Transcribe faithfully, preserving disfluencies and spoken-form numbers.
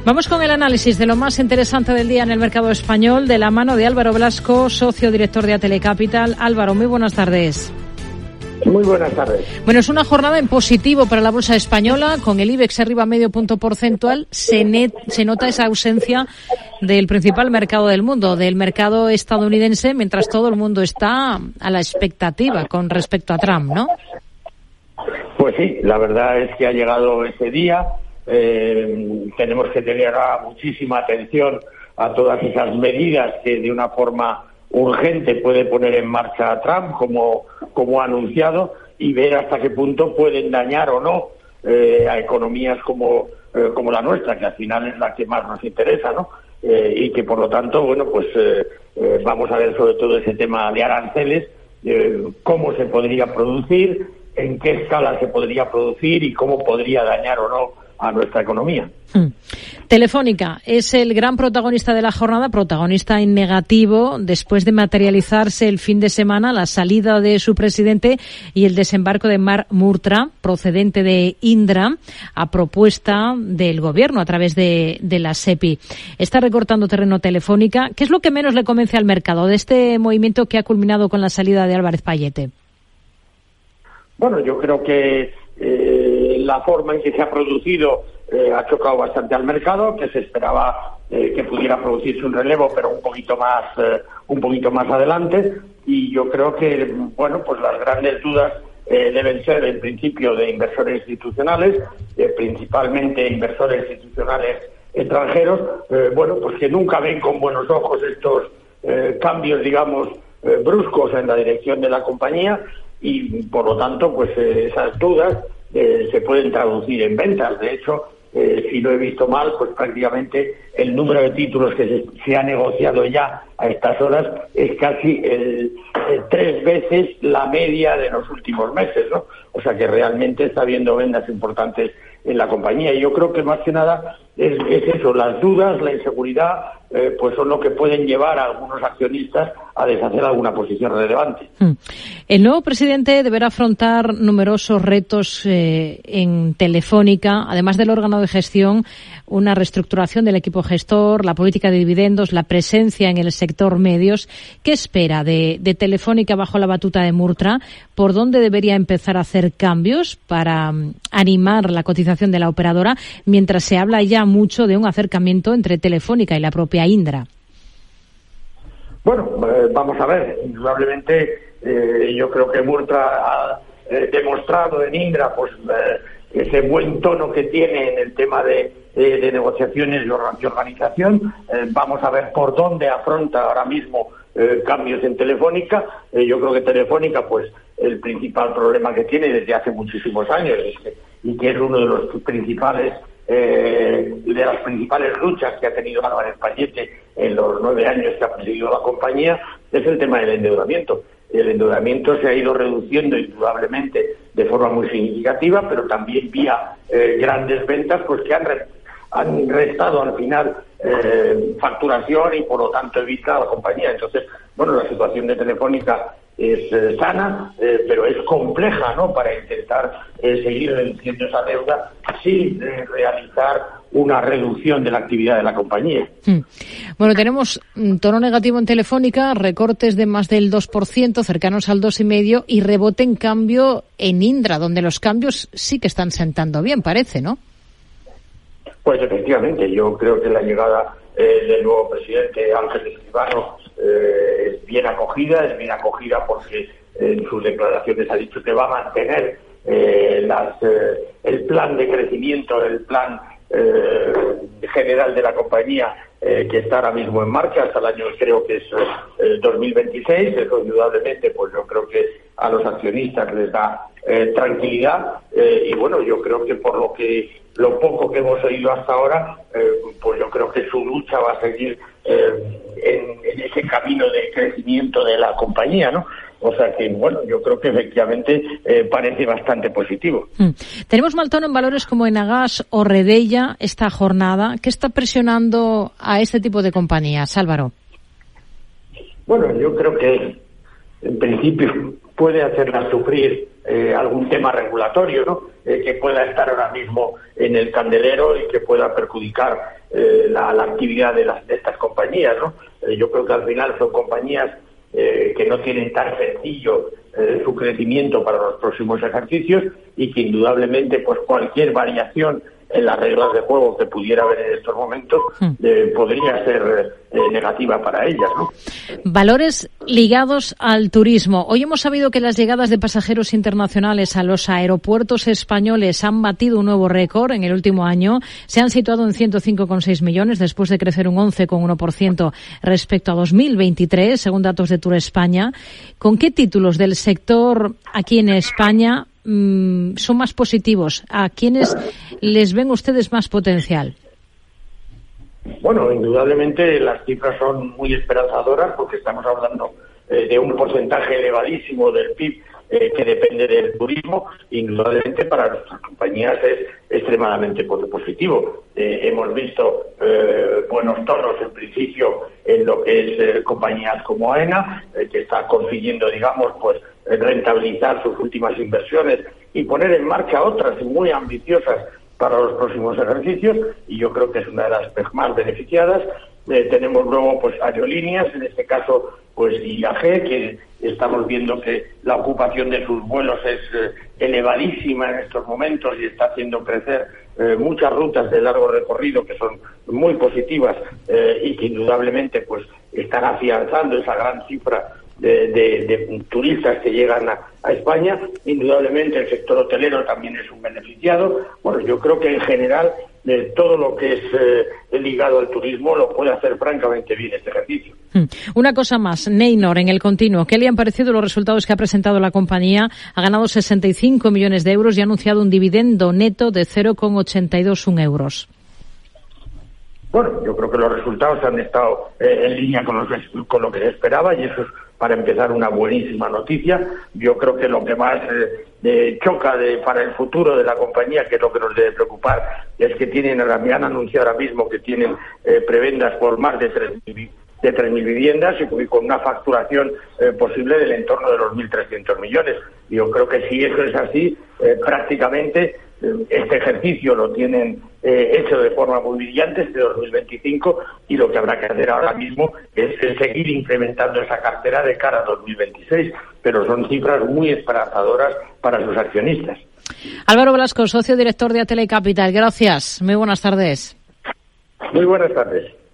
Vamos con el análisis de lo más interesante del día en el mercado español, de la mano de Álvaro Blasco, socio director de Atelecapital. Álvaro, muy buenas tardes. Muy buenas tardes. Bueno, es una jornada en positivo para la bolsa española, con el IBEX arriba medio punto porcentual. Se, net, se nota esa ausencia del principal mercado del mundo, del mercado estadounidense, mientras todo el mundo está a la expectativa con respecto a Trump, ¿no? Pues sí, la verdad es que ha llegado ese día. Eh, tenemos que tener muchísima atención a todas esas medidas que de una forma urgente puede poner en marcha Trump, como, como ha anunciado, y ver hasta qué punto pueden dañar o no eh, a economías como, eh, como la nuestra, que al final es la que más nos interesa, ¿no? Eh, y que por lo tanto, bueno, pues eh, eh, vamos a ver sobre todo ese tema de aranceles, eh, cómo se podría producir, en qué escala se podría producir y cómo podría dañar o no a nuestra economía. Hmm. Telefónica es el gran protagonista de la jornada, protagonista en negativo, después de materializarse el fin de semana la salida de su presidente y el desembarco de Mark Murtra, procedente de Indra, a propuesta del gobierno a través de, de la SEPI. Está recortando terreno Telefónica. ¿Qué es lo que menos le convence al mercado de este movimiento que ha culminado con la salida de Álvarez Pallete? Bueno, yo creo que eh, la forma en que se ha producido eh, ha chocado bastante al mercado, que se esperaba eh, que pudiera producirse un relevo, pero un poquito más, eh, un poquito más adelante. Y yo creo que, bueno, pues las grandes dudas eh, deben ser, en principio, de inversores institucionales, eh, principalmente inversores institucionales extranjeros, eh, bueno, pues que nunca ven con buenos ojos estos eh, cambios, digamos, eh, bruscos en la dirección de la compañía. Y por lo tanto, pues eh, esas dudas eh, se pueden traducir en ventas. De hecho, eh, si no he visto mal, pues prácticamente el número de títulos que se, se ha negociado ya a estas horas es casi el, el, tres veces la media de los últimos meses, ¿no? O sea que realmente está habiendo ventas importantes en la compañía. Y yo creo que más que nada es, es eso, las dudas, la inseguridad, eh, pues son lo que pueden llevar a algunos accionistas a deshacer alguna posición relevante. El nuevo presidente deberá afrontar numerosos retos eh, en Telefónica, además del órgano de gestión, una reestructuración del equipo gestor, la política de dividendos, la presencia en el sector medios. ¿Qué espera de, de Telefónica bajo la batuta de Murtra? ¿Por dónde debería empezar a hacer cambios para um, animar la cotización de la operadora, mientras se habla ya mucho de un acercamiento entre Telefónica y la propia Indra? Bueno, eh, vamos a ver, indudablemente eh, yo creo que Murtra ha eh, demostrado en Indra pues eh, ese buen tono que tiene en el tema de, eh, de negociaciones y organización. Eh, vamos a ver por dónde afronta ahora mismo eh, cambios en Telefónica. Eh, yo creo que Telefónica, pues el principal problema que tiene desde hace muchísimos años es que, y que es uno de los principales Eh, de las principales luchas que ha tenido Álvarez Pallete en los nueve años que ha presidido la compañía, es el tema del endeudamiento. El endeudamiento se ha ido reduciendo indudablemente de forma muy significativa, pero también vía eh, grandes ventas, pues que han, re, han restado al final eh, facturación y por lo tanto evita a la compañía. Entonces, bueno, la situación de Telefónica es eh, sana, eh, pero es compleja, ¿no?, para intentar eh, seguir reduciendo esa deuda sin eh, realizar una reducción de la actividad de la compañía. Hmm. Bueno, tenemos un tono negativo en Telefónica, recortes de más del dos por ciento, cercanos al dos coma cinco por ciento, y rebote en cambio en Indra, donde los cambios sí que están sentando bien, parece, ¿no? Pues efectivamente, yo creo que la llegada eh, del nuevo presidente Ángel Escribano eh, es bien acogida, es bien acogida porque eh, en sus declaraciones ha dicho que va a mantener eh, las, eh, el plan de crecimiento, el plan eh, general de la compañía eh, que está ahora mismo en marcha hasta el año, creo que es eh, dos mil veintiséis. Eso indudablemente, pues yo creo que a los accionistas les da eh, tranquilidad eh, y bueno, yo creo que por lo que lo poco que hemos oído hasta ahora, eh, pues yo creo que su lucha va a seguir eh, en, en ese camino de crecimiento de la compañía, ¿no? O sea que, bueno, yo creo que efectivamente eh, parece bastante positivo. Mm. Tenemos mal tono en valores como Enagas o Redella esta jornada. ¿Qué está presionando a este tipo de compañías, Álvaro? Bueno, yo creo que en principio puede hacerlas sufrir eh, algún tema regulatorio, ¿no? Eh, que pueda estar ahora mismo en el candelero y que pueda perjudicar eh, la, la actividad de, las, de estas compañías, ¿no? Eh, yo creo que al final son compañías eh, que no tienen tan sencillo eh, su crecimiento para los próximos ejercicios y que indudablemente pues cualquier variación en las reglas de juego que pudiera haber en estos momentos eh, podría ser eh, negativa para ellas, ¿no? Valores ligados al turismo. Hoy hemos sabido que las llegadas de pasajeros internacionales a los aeropuertos españoles han batido un nuevo récord en el último año. Se han situado en ciento cinco coma seis millones después de crecer un once coma uno por ciento respecto a dos mil veintitrés, según datos de Tour España. ¿Con qué títulos del sector aquí en España son más positivos? ¿A quiénes les ven ustedes más potencial? Bueno, indudablemente las cifras son muy esperanzadoras porque estamos hablando eh, de un porcentaje elevadísimo del P I B eh, que depende del turismo. Indudablemente para nuestras compañías es extremadamente positivo. Eh, hemos visto eh, buenos tonos en principio en lo que es eh, compañías como AENA, eh, que está consiguiendo, digamos, pues rentabilizar sus últimas inversiones y poner en marcha otras muy ambiciosas para los próximos ejercicios, y yo creo que es una de las más beneficiadas. Eh, tenemos luego pues aerolíneas, en este caso pues I A G, que estamos viendo que la ocupación de sus vuelos es eh, elevadísima en estos momentos y está haciendo crecer eh, muchas rutas de largo recorrido que son muy positivas eh, y que indudablemente pues están afianzando esa gran cifra De, de, de turistas que llegan a, a España. Indudablemente el sector hotelero también es un beneficiado. Bueno, yo creo que en general de todo lo que es eh, ligado al turismo lo puede hacer francamente bien este ejercicio. Una cosa más, Neynor en el continuo. ¿Qué le han parecido los resultados que ha presentado la compañía? Ha ganado sesenta y cinco millones de euros y ha anunciado un dividendo neto de cero coma ochenta y dos euros. Bueno, yo creo que los resultados han estado eh, en línea con lo, que, con lo que se esperaba, y eso es, para empezar, una buenísima noticia. Yo creo que lo que más eh, eh, choca de, para el futuro de la compañía, que es lo que nos debe preocupar, es que tienen, me han anunciado ahora mismo que tienen eh, prebendas por más de tres mil viviendas y con una facturación eh, posible del entorno de los mil trescientos millones. Yo creo que si eso es así, eh, prácticamente este ejercicio lo tienen eh, hecho de forma muy brillante, este dos mil veinticinco, y lo que habrá que hacer ahora mismo es seguir incrementando esa cartera de cara a dos mil veintiséis, pero son cifras muy esperanzadoras para sus accionistas. Álvaro Velasco, socio director de Atele Capital, gracias, muy buenas tardes. Muy buenas tardes.